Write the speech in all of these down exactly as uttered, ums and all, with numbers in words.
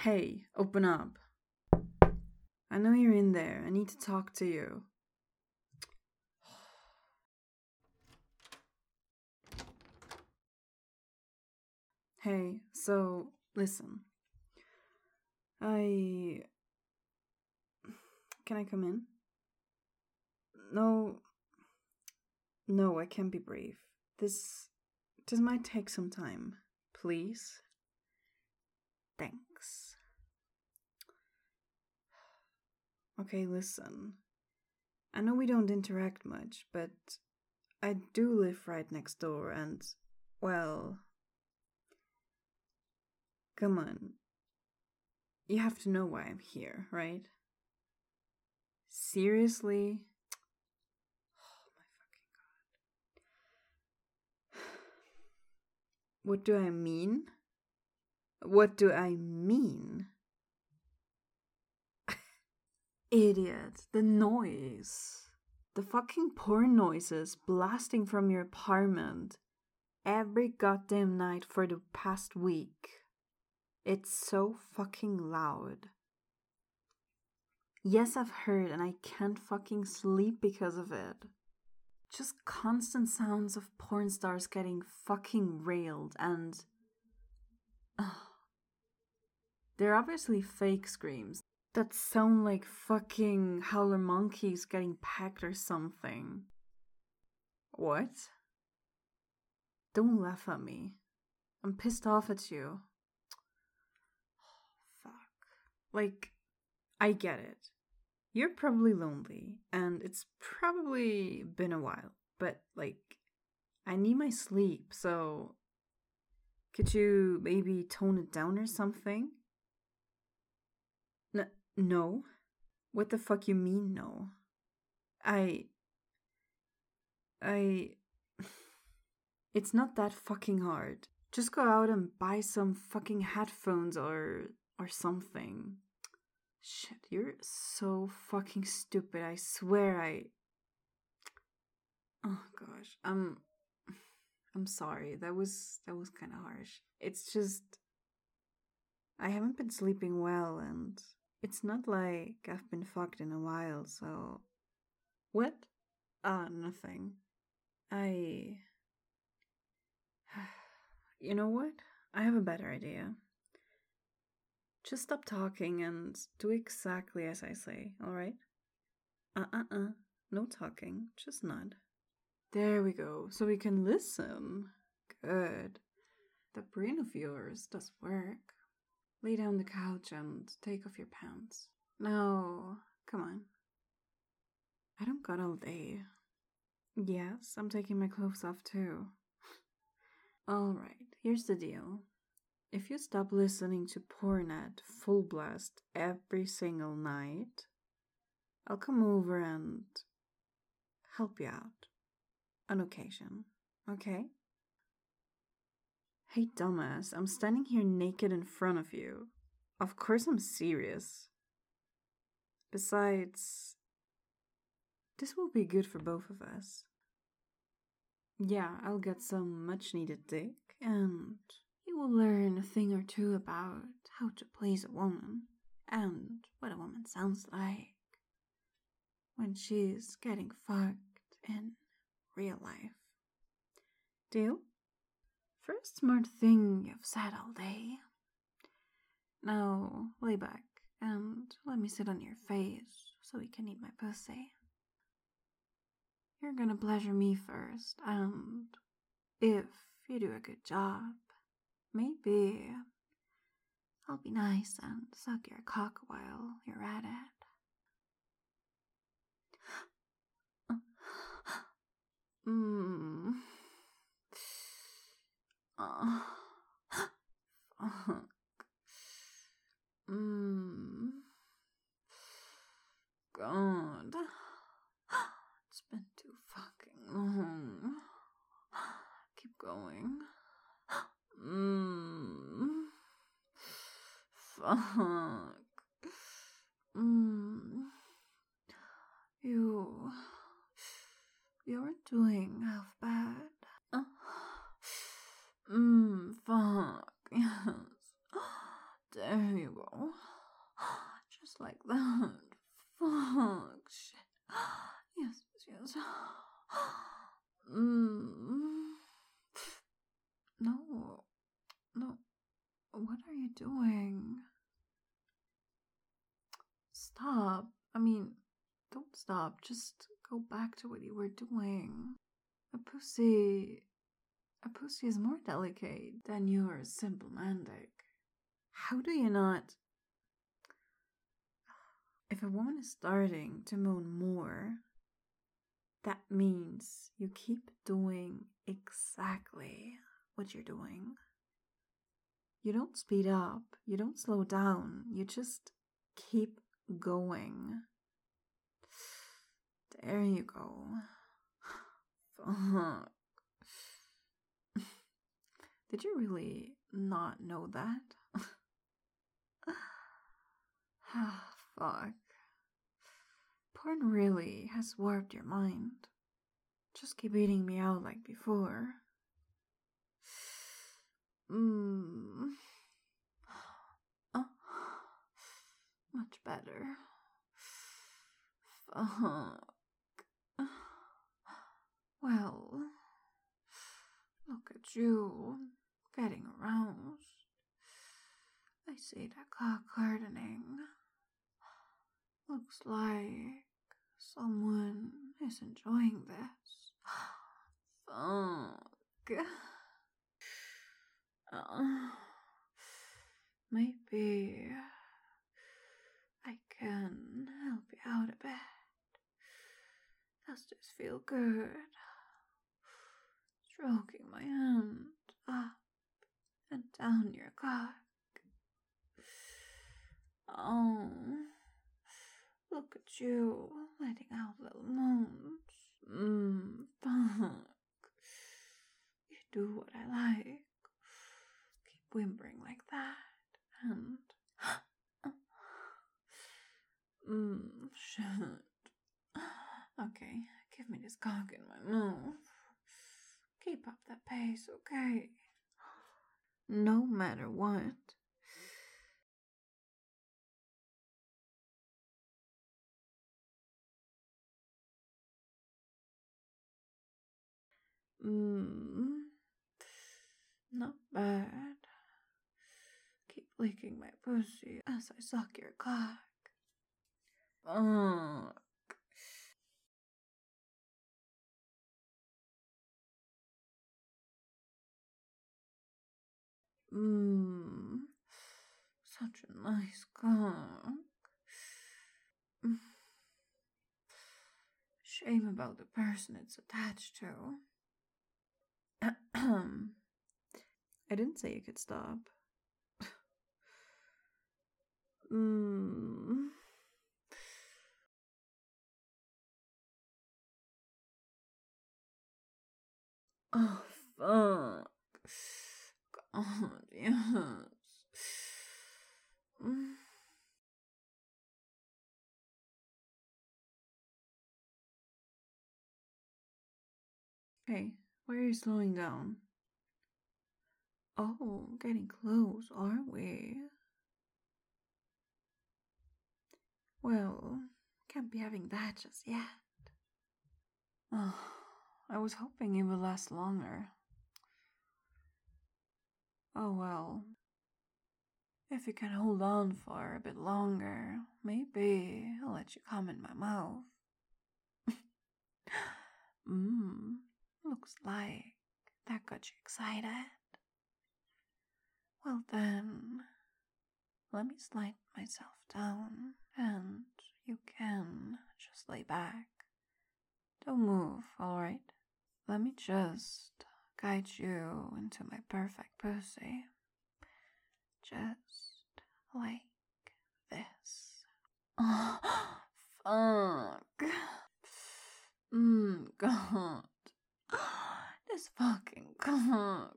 Hey, open up. I know you're in there. I need to talk to you. Hey, so listen. I. Can I come in? No. No, I can't be brief. This. This might take some time. Please? Thanks. Okay, listen. I know we don't interact much, but I do live right next door and, well. Come on. You have to know why I'm here, right? Seriously? Oh my fucking god. What do I mean? What do I mean? Idiot. The noise. The fucking porn noises blasting from your apartment every goddamn night for the past week. It's so fucking loud. Yes, I've heard and I can't fucking sleep because of it. Just constant sounds of porn stars getting fucking railed and... Uh, they're obviously fake screams that sound like fucking howler monkeys getting pecked or something. What? Don't laugh at me. I'm pissed off at you. Fuck. Like, I get it. You're probably lonely, and it's probably been a while, but, like, I need my sleep, so could you maybe tone it down or something? N- no? What the fuck you mean, no? I... I... It's not that fucking hard. Just go out and buy some fucking headphones or... or something. Shit, you're so fucking stupid. I swear I... Oh gosh, I'm... I'm sorry. That was... that was kind of harsh. It's just... I haven't been sleeping well and... It's not like I've been fucked in a while, so... What? Ah, nothing. I... You know what? I have a better idea. Just stop talking and do exactly as I say, alright? Uh-uh-uh. No talking. Just nod. There we go. So we can listen. Good. That brain of yours does work. Lay down the couch and take off your pants. No, come on. I don't got all day. Yes, I'm taking my clothes off too. Alright, here's the deal. If you stop listening to porn at full blast every single night, I'll come over and help you out. On occasion, okay? Hey dumbass, I'm standing here naked in front of you. Of course I'm serious. Besides, this will be good for both of us. Yeah, I'll get some much needed dick, and you will learn a thing or two about how to please a woman, and what a woman sounds like when she's getting fucked in real life. Deal? First smart thing you've said all day. Now lay back and let me sit on your face so you can eat my pussy. You're gonna pleasure me first, and if you do a good job, maybe I'll be nice and suck your cock while you're at it. Mmm. Uh, fuck. Mmm. God. It's been too fucking long. Keep going. Mmm. Fuck. Mmm. You. You're doing half bad. Mmm. Fuck. Yes. There you go. Just like that. Fuck. Shit. Yes, yes, yes. Mm. No. No. What are you doing? Stop. I mean, don't stop. Just go back to what you were doing. A pussy. A pussy is more delicate than your simple mandic. How do you not? If a woman is starting to moan more, that means you keep doing exactly what you're doing. You don't speed up, you don't slow down, you just keep going. There you go. Fuck. Did you really not know that? Fuck. Porn really has warped your mind. Just keep eating me out like before. Mmm. Oh, much better. Fuck. Well, look at you, getting aroused. I see that cock hardening. Looks like someone is enjoying this. Fuck. Uh, maybe I can help you out a bit. Does this feel good? Stroking my hand up and down your cock. Oh, look at you letting out little moans. Mmm, fuck. You do what I like. Keep whimpering like that, and mmm, shit. Okay, give me this cock in my mouth. Keep up that pace, okay? No matter what. Mmm, not bad. Keep licking my pussy as I suck your cock. Fuck. Mmm, such a nice cock. Mm. Shame about the person it's attached to. I didn't say you could stop. Mmm. Oh, fuck. God, yes. Mm. Hey, why are you slowing down? Oh, getting close, aren't we? Well, can't be having that just yet. Oh, I was hoping it would last longer. Oh well. If you can hold on for a bit longer, maybe I'll let you come in my mouth. Mmm, looks like that got you excited. Well then, let me slide myself down and you can just lay back. Don't move, alright? Let me just guide you into my perfect pussy. Just like this. Oh, fuck. Mmm, God. This fucking cock.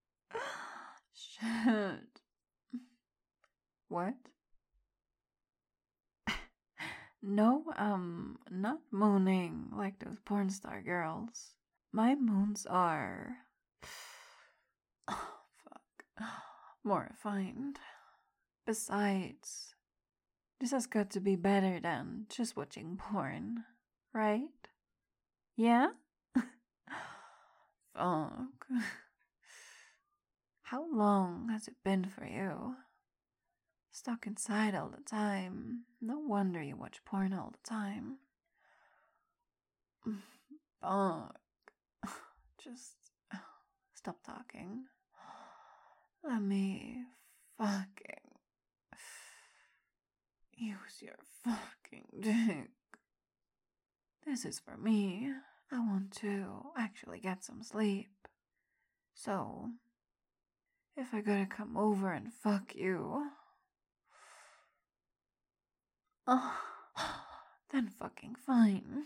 Shit. What? No, um, not mooning like those porn star girls. My moons are... Oh, fuck. More refined. Besides, this has got to be better than just watching porn, right? Yeah? Fuck. How long has it been for you? Stuck inside all the time. No wonder you watch porn all the time. Fuck. Just stop talking. Let me fucking use your fucking dick. This is for me. I want to actually get some sleep. So, if I gotta come over and fuck you, oh, then fucking fine.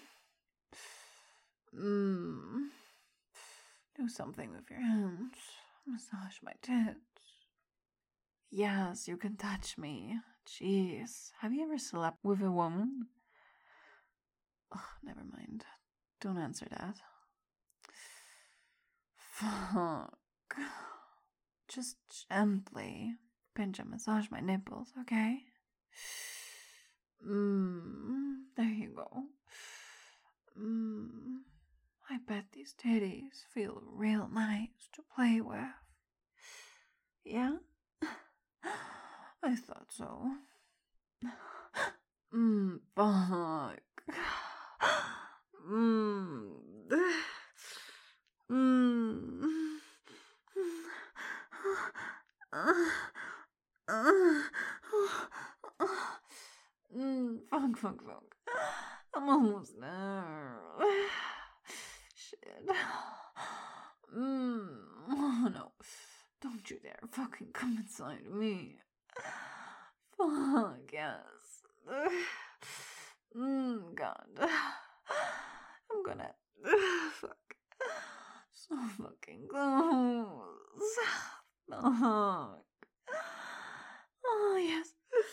Mmm. Do something with your hands. Massage my tits. Yes, you can touch me. Jeez. Have you ever slept with a woman? Oh, never mind. Don't answer that. Fuck. Just gently pinch and massage my nipples, okay? Mmm. There you go. Mmm. I bet these titties feel real nice to play with. Yeah? I thought so. Mmm, fuck. Mmm. Mmm. Mmm, fuck, fuck, fuck. I'm almost there. Shit. Mmm. Oh no. Don't you dare fucking come inside me. Fuck, yes. Mmm, God. I'm gonna. Fuck. So fucking close. Fuck. Oh, yes.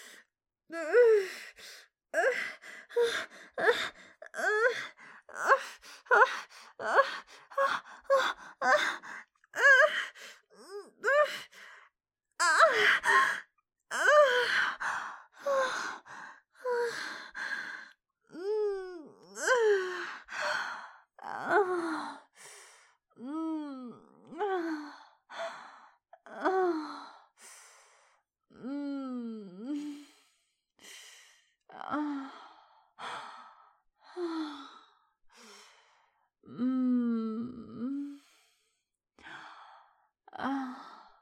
Mm. Uh,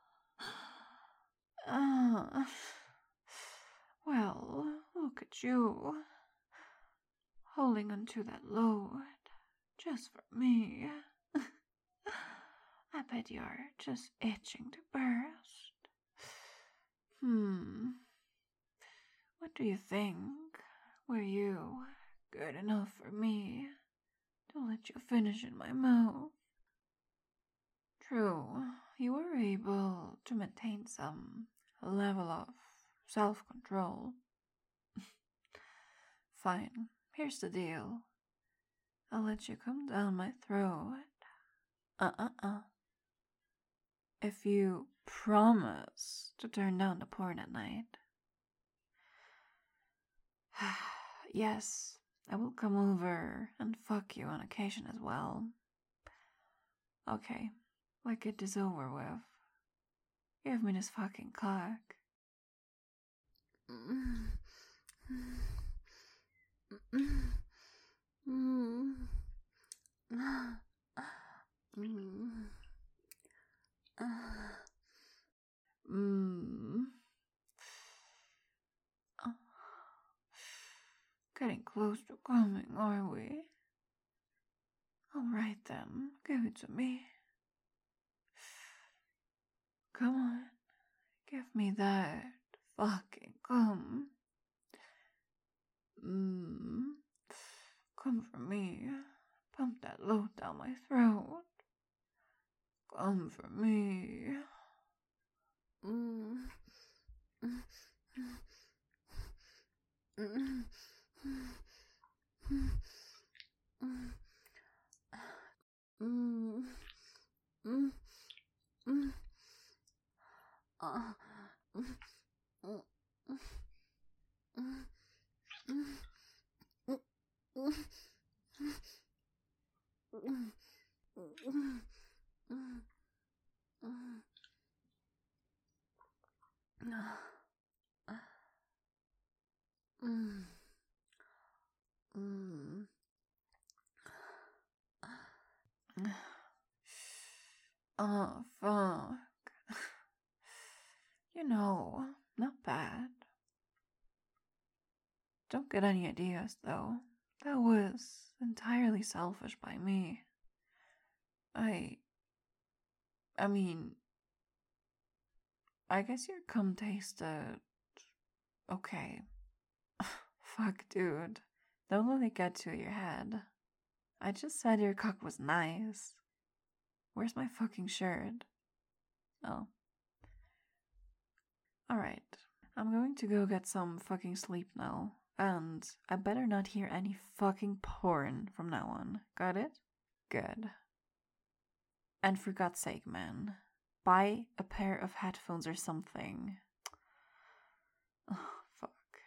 uh, well, look at you, holding onto that load, just for me. I bet you're just itching to burst. Hmm, what do you think? Were you good enough for me to let you finish in my mouth? True, you were able to maintain some level of self-control. Fine, here's the deal. I'll let you come down my throat. Uh-uh-uh. If you promise to turn down the porn at night. Yes, I will come over and fuck you on occasion as well. Okay, let's get this over with. Give me this fucking cock. Mm. Getting close to coming, are we? Alright then, give it to me. Come on, give me that fucking cum. Mmm. Come for me. Pump that load down my throat. Come for me. Mm. Mm. Mm. Mm. Mm. Uh. mm. Mm. Oh, fuck. You know, not bad. Don't get any ideas, though. That was entirely selfish by me. I. I mean. I guess your cum tasted. Okay. Fuck, dude. Don't let it get to your head. I just said your cock was nice. Where's my fucking shirt? Oh. Alright. I'm going to go get some fucking sleep now. And I better not hear any fucking porn from now on. Got it? Good. And for God's sake, man, buy a pair of headphones or something.